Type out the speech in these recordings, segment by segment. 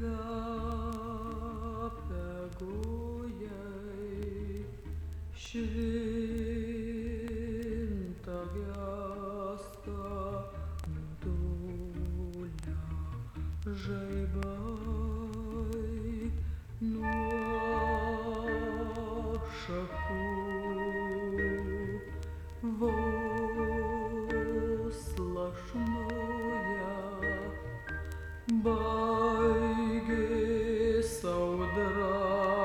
Kvepia gojai, švinta gęsta, nutolę žaibai nuo šakų. Vos lašnoja, baigės audra,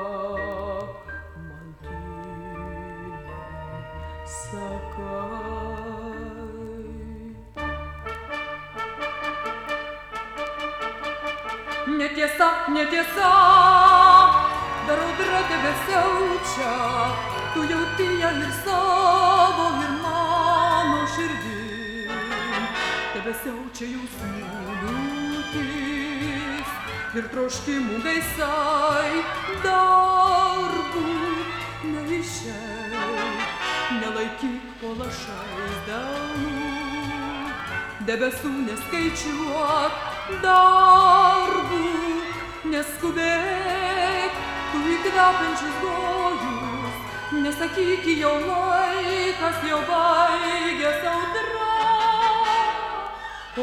man tyliai sakai. Netiesa, netiesa, dar audra tebesiaučia, tu jauti ją ir savo, ir mano širdim. Tebesiaučia jausmų liūtis ir troškimų gaisai, darbų neišeik, nelaikyk po lašais delnų, debesų neskaičiuok, darbų neskubėk, tu įkvepiančius gojus, nesakyk jau laikas, jau baigės audra, o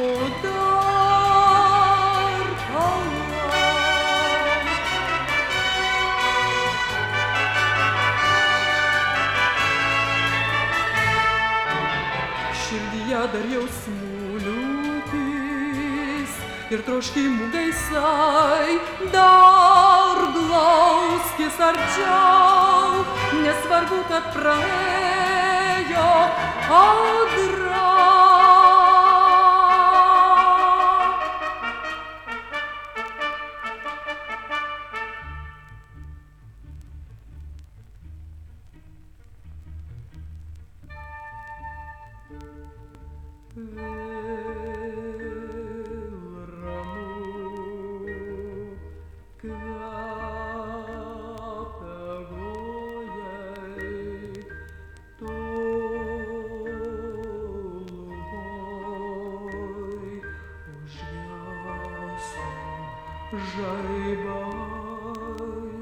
dar palauk. Širdyje dar jausmų liūtis ir troškimų gaisai, dar glauskis arčiau, nesvarbu, kad praėjo audra. Kvepia gojai, tolumoj užgeso žaibai.